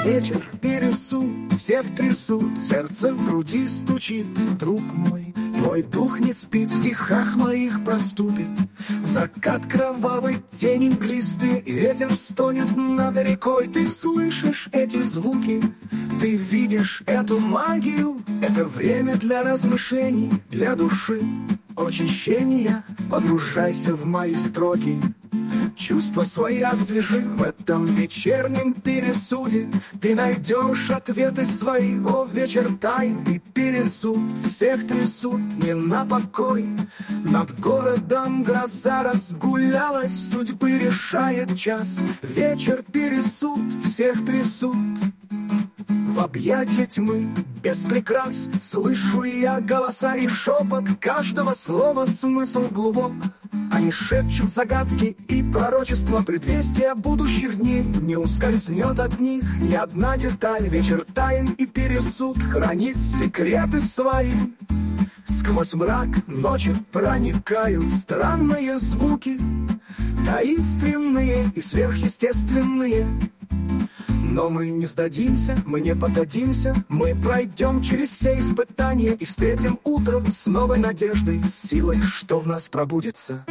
Вечер пересуд, всех трясут, сердце в груди стучит. Друг мой, твой дух не спит, в стихах моих проступит. Закат кровавый, тень мглистый, и ветер стонет над рекой. Ты слышишь эти звуки, ты видишь эту магию. Это время для размышлений, для души очищения. Погружайся в мои строки, чувства свои освежи. В этом вечернем пересуде ты найдешь ответы свои. О, вечер тайный пересуд, всех трясут не на покой. Над городом гроза разгулялась, судьбы решает час. Вечер пересуд, всех трясут в объятия тьмы без прикрас. Слышу я голоса и шепот каждого слова, смысл глубок. Они шепчут загадки и пророчества, предвестия будущих дней. Не ускользнет от них ни одна деталь. Вечер тайн и пересуд хранит секреты свои. Сквозь мрак ночи проникают странные звуки, таинственные и сверхъестественные. Но мы не сдадимся, мы не поддадимся. Мы пройдем через все испытания и встретим утро с новой надеждой, с силой, что в нас пробудится.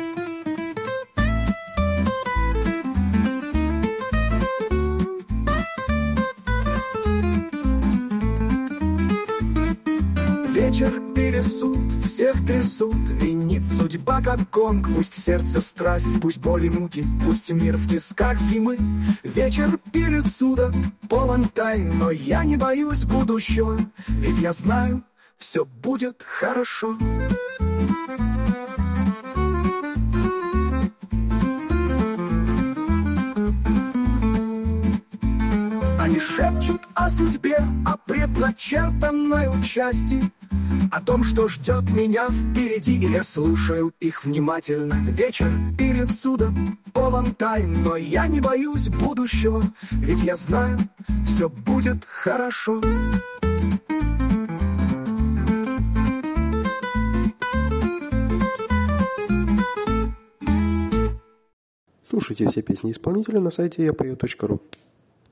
Вечер пересуд, всех трясут, винит судьба как гонг. Пусть сердце страсть, пусть боли муки, пусть мир в тисках зимы. Вечер пересуда полон тайн, но я не боюсь будущего, ведь я знаю, все будет хорошо. Они шепчут о судьбе, о предначертанной участи, о том, что ждет меня впереди, и я слушаю их внимательно. Вечер пересуда полон тайн, но я не боюсь будущего, ведь я знаю, все будет хорошо. Слушайте все песни исполнителя на сайте yapою.ru.